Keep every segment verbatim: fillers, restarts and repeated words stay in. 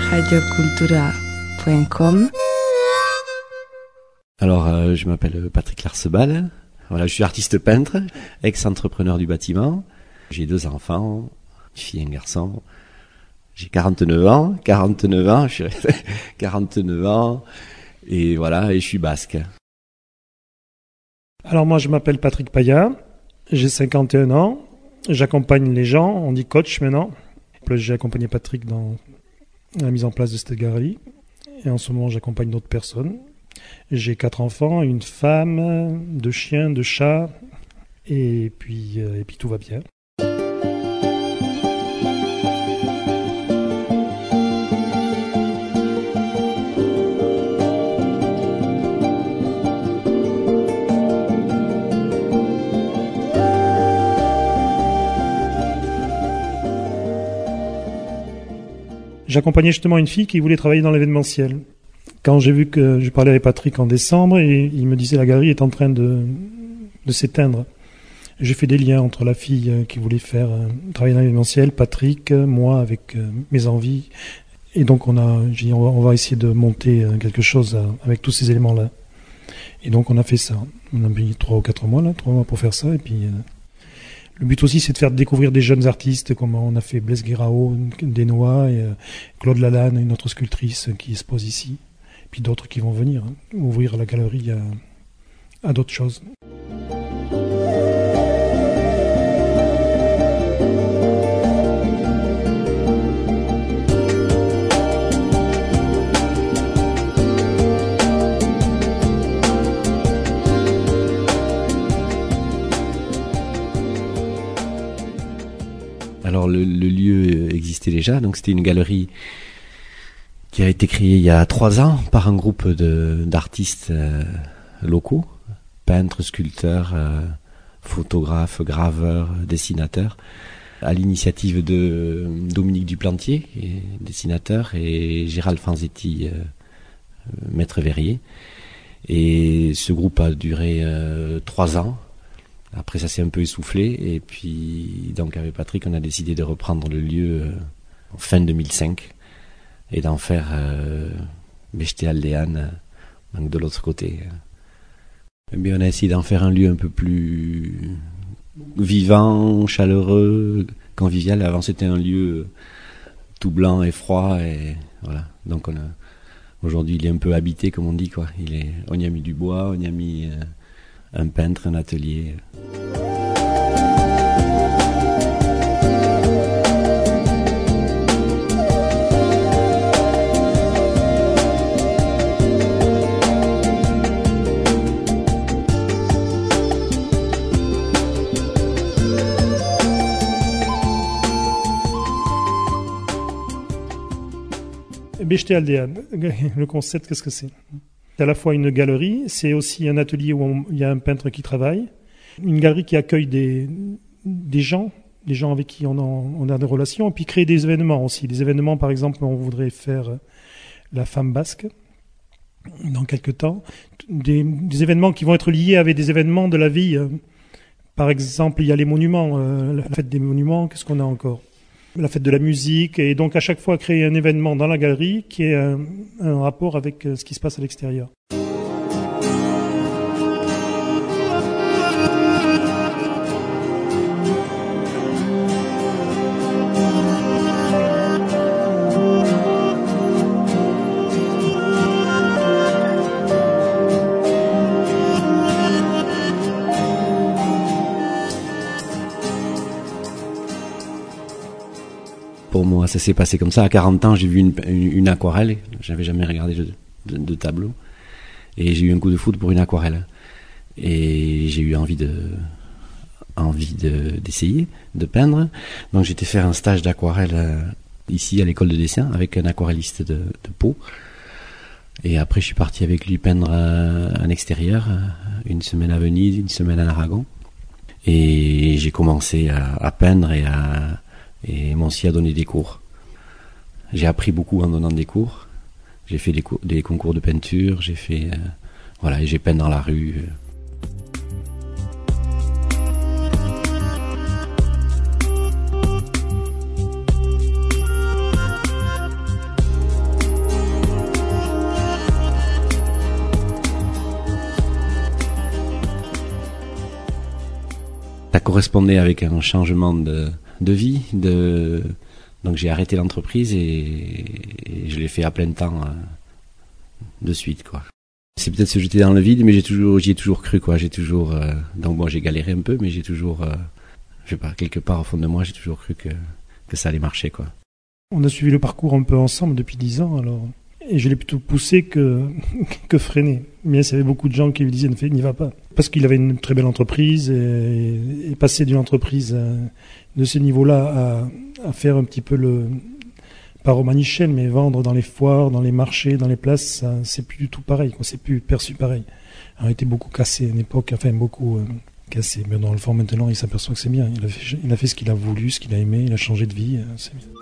radiocultura point com. Alors, euh, je m'appelle Patrick Larsebal. Voilà, je suis artiste peintre, ex-entrepreneur du bâtiment. J'ai deux enfants, une fille et un garçon. J'ai quarante-neuf ans, quarante-neuf ans, je suis resté quarante-neuf ans, et voilà, et je suis basque. Alors moi, je m'appelle Patrick Paya, j'ai cinquante et un ans, j'accompagne les gens, on dit coach maintenant. J'ai accompagné Patrick dans la mise en place de cette galerie, et en ce moment, j'accompagne d'autres personnes. J'ai quatre enfants, une femme, deux chiens, deux chats, et puis, et puis tout va bien. J'accompagnais justement une fille qui voulait travailler dans l'événementiel. Quand j'ai vu que je parlais avec Patrick en décembre, et il me disait la galerie est en train de, de s'éteindre. J'ai fait des liens entre la fille qui voulait faire travailler dans l'événementiel, Patrick, moi avec mes envies. Et donc on a, j'ai dit on va, on va essayer de monter quelque chose avec tous ces éléments-là. Et donc on a fait ça. On a mis trois ou quatre mois là, trois mois pour faire ça. Et puis euh, le but aussi, c'est de faire découvrir des jeunes artistes, comme on a fait Blaise Guirao, Desnois, et euh, Claude Lalanne, une autre sculptrice qui expose ici. Et puis d'autres qui vont venir, hein, ouvrir la galerie à, à d'autres choses. Alors le, le lieu existait déjà, donc c'était une galerie qui a été créée il y a trois ans par un groupe de, d'artistes euh, locaux, peintres, sculpteurs, euh, photographes, graveurs, dessinateurs, à l'initiative de Dominique Duplantier, qui est dessinateur, et Gérald Fanzetti, euh, maître verrier. Et ce groupe a duré euh, trois ans. Après, ça s'est un peu essoufflé, et puis, donc, avec Patrick, on a décidé de reprendre le lieu euh, en fin deux mille cinq, et d'en faire euh, Beste-Aldean, donc de l'autre côté. Et bien, on a essayé d'en faire un lieu un peu plus vivant, chaleureux, convivial. Avant, c'était un lieu tout blanc et froid, et voilà. Donc, on a, aujourd'hui, il est un peu habité, comme on dit, quoi. Il est, on y a mis du bois, on y a mis euh, un peintre, un atelier. Beste-Aldean, le concept, qu'est-ce que c'est ? C'est à la fois une galerie, c'est aussi un atelier où on, il y a un peintre qui travaille, une galerie qui accueille des, des gens, des gens avec qui on a, on a des relations, et puis créer des événements aussi. Des événements, par exemple, on voudrait faire la femme basque dans quelques temps, des, des événements qui vont être liés avec des événements de la vie. Par exemple, il y a les monuments, euh, la fête des monuments, qu'est-ce qu'on a encore ? La fête de la musique, et donc à chaque fois créer un événement dans la galerie qui ait un, un rapport avec ce qui se passe à l'extérieur. Pour moi, ça s'est passé comme ça. À quarante ans, j'ai vu une, une, une aquarelle. J'avais jamais regardé de, de, de tableau. Et j'ai eu un coup de foudre pour une aquarelle. Et j'ai eu envie de, envie de, d'essayer, de peindre. Donc j'étais faire un stage d'aquarelle euh, ici à l'école de dessin avec un aquarelliste de, de Pau. Et après, je suis parti avec lui peindre euh, en extérieur, euh, une semaine à Venise, une semaine à Aragon. Et j'ai commencé à, à peindre et à et m'ont aussi à donner des cours. J'ai appris beaucoup en donnant des cours. J'ai fait des, cours, des concours de peinture, j'ai fait euh, voilà, et j'ai peint dans la rue. correspondait avec un changement de, de vie. De, donc j'ai arrêté l'entreprise et, et je l'ai fait à plein temps euh, de suite, quoi. C'est peut-être se jeter dans le vide, mais j'ai toujours, j'y ai toujours cru, quoi. J'ai toujours, euh, donc bon, j'ai galéré un peu, mais j'ai toujours, euh, je sais pas, quelque part au fond de moi, j'ai toujours cru que, que ça allait marcher, quoi. On a suivi le parcours un peu ensemble depuis dix ans, alors, et je l'ai plutôt poussé que, que freiné. Mais il y avait beaucoup de gens qui lui disaient, n'y va pas. Parce qu'il avait une très belle entreprise, et, et passer d'une entreprise de ce niveau-là à, à faire un petit peu le, pas Romanichel, mais vendre dans les foires, dans les marchés, dans les places, ça, c'est plus du tout pareil, quoi. C'est plus perçu pareil. On a été beaucoup cassé à une époque, enfin beaucoup euh, cassé. Mais dans le fond, maintenant, il s'aperçoit que c'est bien. Il a fait, il a fait ce qu'il a voulu, ce qu'il a aimé, il a changé de vie, euh, c'est bien.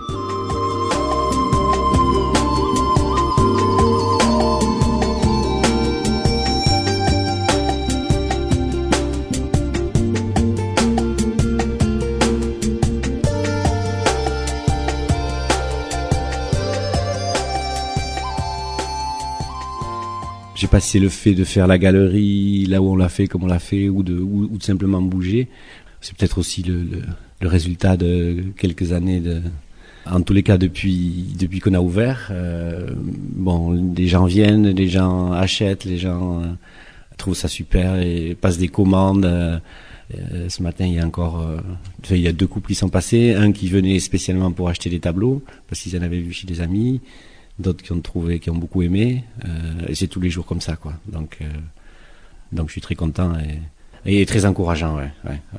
Je sais pas si c'est le fait de faire la galerie là où on l'a fait, comme on l'a fait, ou de, ou, ou de simplement bouger. C'est peut-être aussi le, le, le résultat de quelques années de, en tous les cas depuis, depuis qu'on a ouvert. Euh, bon, les gens viennent, les gens achètent, les gens euh, trouvent ça super et passent des commandes. Euh, euh, ce matin, il y a encore, euh, enfin, il y a deux couples qui sont passés, un qui venait spécialement pour acheter des tableaux parce qu'ils en avaient vu chez des amis. D'autres qui ont trouvé, qui ont beaucoup aimé, euh, et c'est tous les jours comme ça, quoi. Donc, euh, donc je suis très content et, et très encourageant, ouais, ouais, ouais.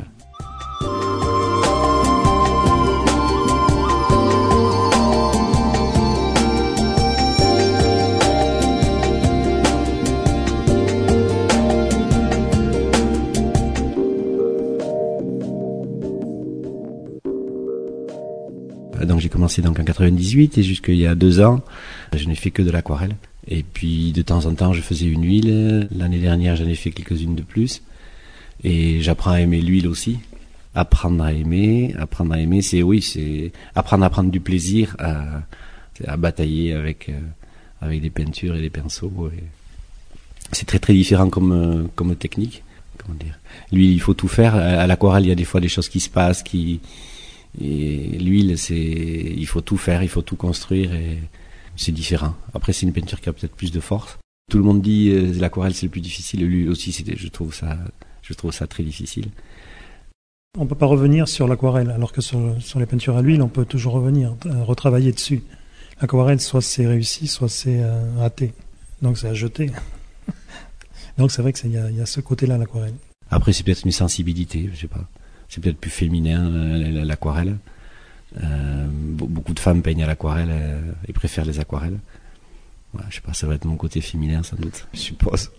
Donc j'ai commencé donc en quatre-vingt-dix-huit et jusqu'il y a deux ans, je n'ai fait que de l'aquarelle. Et puis de temps en temps, je faisais une huile. L'année dernière, j'en ai fait quelques-unes de plus. Et j'apprends à aimer l'huile aussi. Apprendre à aimer, apprendre à aimer, c'est oui, c'est apprendre à prendre du plaisir à, à batailler avec euh, avec des peintures et des pinceaux. Et c'est très très différent comme comme technique. Comment dire ? L'huile, il faut tout faire. À l'aquarelle, il y a des fois des choses qui se passent, qui Et l'huile, c'est, il faut tout faire, il faut tout construire et c'est différent. Après, c'est une peinture qui a peut-être plus de force. Tout le monde dit euh, l'aquarelle c'est le plus difficile, l'huile aussi, c'est, je trouve ça, je trouve ça très difficile. On peut pas revenir sur l'aquarelle, alors que sur, sur les peintures à l'huile, on peut toujours revenir, euh, retravailler dessus. L'aquarelle, soit c'est réussi, soit c'est euh, raté. Donc c'est à jeter. Donc c'est vrai que c'est, y a, y a ce côté-là, l'aquarelle. Après, c'est peut-être une sensibilité, je sais pas. C'est peut-être plus féminin, euh, l'aquarelle. Euh, beaucoup de femmes peignent à l'aquarelle euh, et préfèrent les aquarelles. Ouais, je sais pas, ça va être mon côté féminin sans doute, je suppose.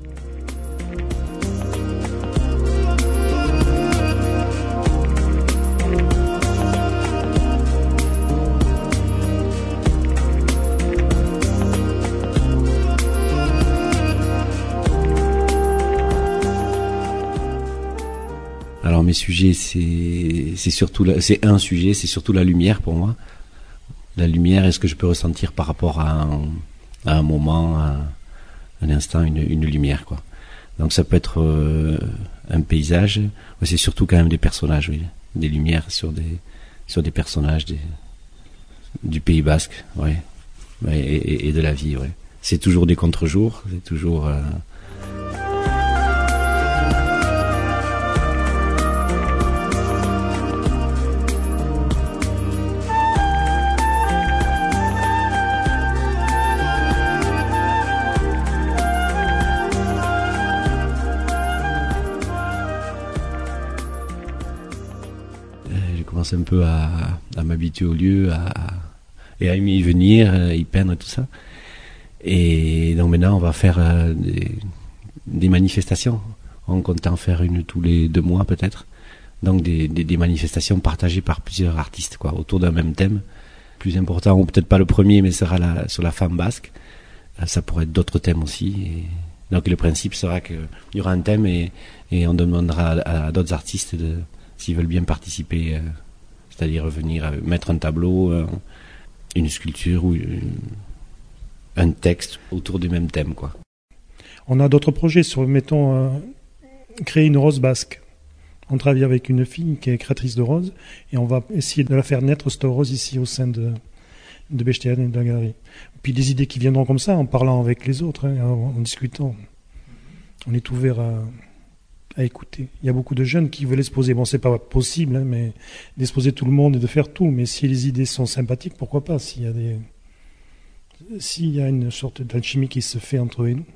Alors mes sujets, c'est c'est surtout la, c'est un sujet, c'est surtout la lumière pour moi. La lumière, est-ce que je peux ressentir par rapport à un, à un moment, à un instant, une, une lumière, quoi. Donc ça peut être euh, un paysage, mais c'est surtout quand même des personnages, oui, des lumières sur des sur des personnages des, du Pays Basque, ouais, ouais et, et de la vie, ouais. C'est toujours des contre-jours, c'est toujours euh, un peu à, à m'habituer au lieu à, et à y venir, à y peindre et tout ça. Et donc maintenant on va faire euh, des, des manifestations. On compte en faire une tous les deux mois peut-être. Donc des, des, des manifestations partagées par plusieurs artistes, quoi, autour d'un même thème. Plus important, ou peut-être pas le premier, mais sera la, sur la femme basque. Ça pourrait être d'autres thèmes aussi. Et donc le principe sera qu'il y aura un thème et, et on demandera à, à d'autres artistes de, s'ils veulent bien participer. Euh, C'est-à-dire venir mettre un tableau, une sculpture ou un texte autour du même thème, quoi. On a d'autres projets sur, mettons, euh, créer une rose basque. On travaille avec une fille qui est créatrice de roses et on va essayer de la faire naître, cette rose, ici au sein de, de Bechstein et de la galerie. Puis des idées qui viendront comme ça, en parlant avec les autres, hein, en, en discutant. On est ouvert à, à écouter. Il y a beaucoup de jeunes qui veulent exposer. Bon, c'est pas possible, hein, mais d'exposer tout le monde et de faire tout. Mais si les idées sont sympathiques, pourquoi pas? S'il y a des, s'il y a une sorte d'alchimie qui se fait entre eux et nous.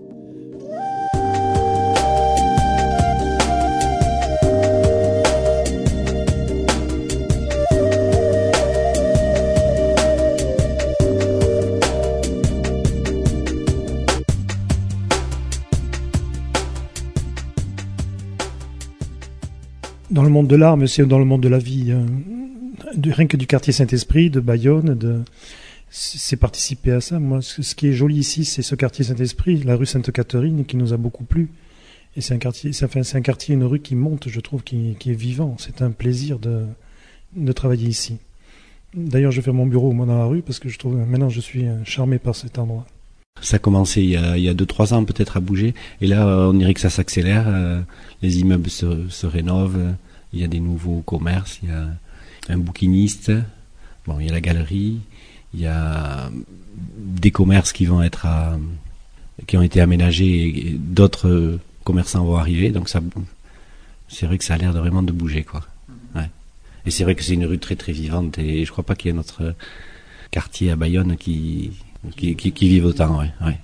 Dans le monde de l'art, mais c'est dans le monde de la vie, hein, de, rien que du quartier Saint-Esprit, de Bayonne, de, c'est participer à ça. Moi, ce qui est joli ici, c'est ce quartier Saint-Esprit, la rue Sainte-Catherine, qui nous a beaucoup plu. Et c'est un quartier, c'est, enfin, c'est un quartier, une rue qui monte, je trouve, qui, qui est vivant. C'est un plaisir de, de travailler ici. D'ailleurs, je fais mon bureau, moi, dans la rue, parce que je trouve, maintenant, je suis charmé par cet endroit. Ça a commencé il y a, il y a deux, trois ans peut-être à bouger. Et là, on dirait que ça s'accélère. Euh, les immeubles se, se rénovent. Il y a des nouveaux commerces. Il y a un bouquiniste. Bon, il y a la galerie. Il y a des commerces qui vont être à, qui ont été aménagés et d'autres commerçants vont arriver. Donc ça, c'est vrai que ça a l'air de vraiment de bouger, quoi. Ouais. Et c'est vrai que c'est une rue très très vivante. Et je crois pas qu'il y ait notre quartier à Bayonne qui Qui, qui, qui vivent autant, ouais, ouais.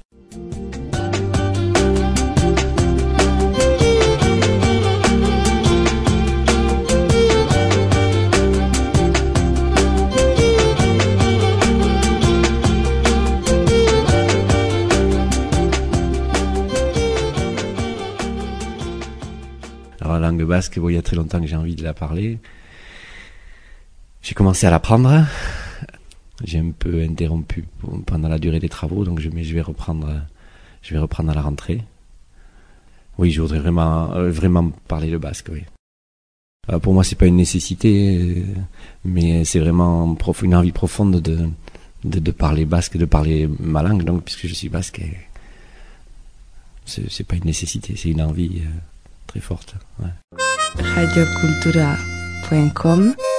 Alors la langue basque, bon, il y a très longtemps que j'ai envie de la parler. J'ai commencé à l'apprendre. J'ai un peu interrompu pendant la durée des travaux, donc je, mais je vais reprendre, je vais reprendre à la rentrée. Oui, je voudrais vraiment, euh, vraiment parler le basque, oui. Euh, pour moi, c'est pas une nécessité, euh, mais c'est vraiment prof, une envie profonde de, de, de parler basque, de parler ma langue, donc, puisque je suis basque, et c'est, c'est pas une nécessité, c'est une envie euh, très forte, ouais. radio cultura point com